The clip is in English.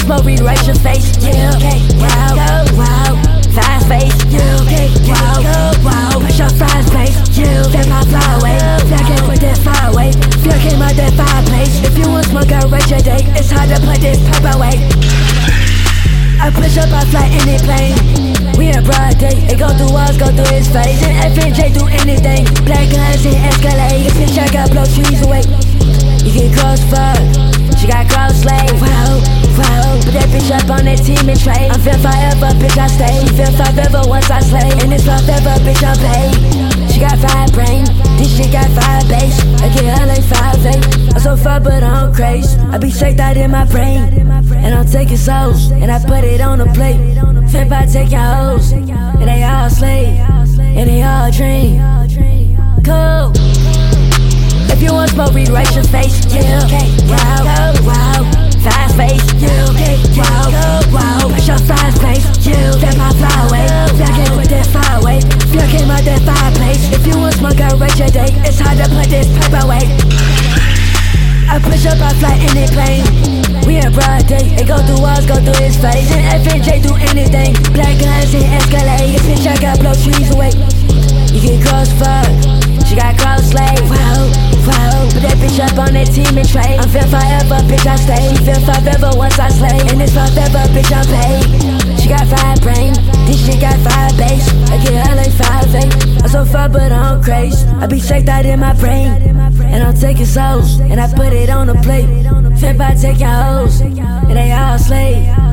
smoke, rewrite your face. Yeah, okay, wow, wow. Fast face, yeah, okay, wow, wow. Push up fast pace, yeah. Step out, fly away. Fly came with that fire away. Feel came out that fireplace. If you want smoke, I'll rate your day. It's hard to put this paper away. I push up, I fly in the plane. We in broad day, it go through walls, go through his face. And FNJ do anything. Black guns and Escalade. This bitch I got blow trees away. You get crossfire, she got cross slave. Wow, wow. Put that bitch up on that team and trade. I'm feel forever, bitch I stay. Feel forever once I slay. And it's forever, bitch I'm paid. She got 5 brain, this shit got 5 base. I get her like 5'8". I'm so far but I'm crazy. I be shaked out in my brain. And I'm taking souls, and I put it on the plate. Flip I take your hoes, and they all slave, and they all dream. Cool. If you want smoke, rewrite your face. Yeah, okay, wow, wow. Fast face, yeah, okay, wow, wow. Push up fast pace, yeah. Step out, fly away. Fly came with that fire away. Feel came out that fireplace. If you want smoke, I'll rate your day. It's hard to put this paper away. I push up, I fly in the plane. We in broad day, it go through walls, go through his face. And FNJ do anything. Black guns and Escalade. This bitch I got blow trees away. You get crossfire, she got cross slave. Wow, wow. Put that bitch up on that team and trade. I'm feel forever, bitch I stay. Feel forever once I slay. And it's forever, bitch I'm paid. She got 5 brain, this shit got 5 base. I get her like 5'8". I'm so far but I'm crazy. I be shaked out in my brain. And I'm taking souls, and I put it on the plate. Flip I take your hoes, and they all slave.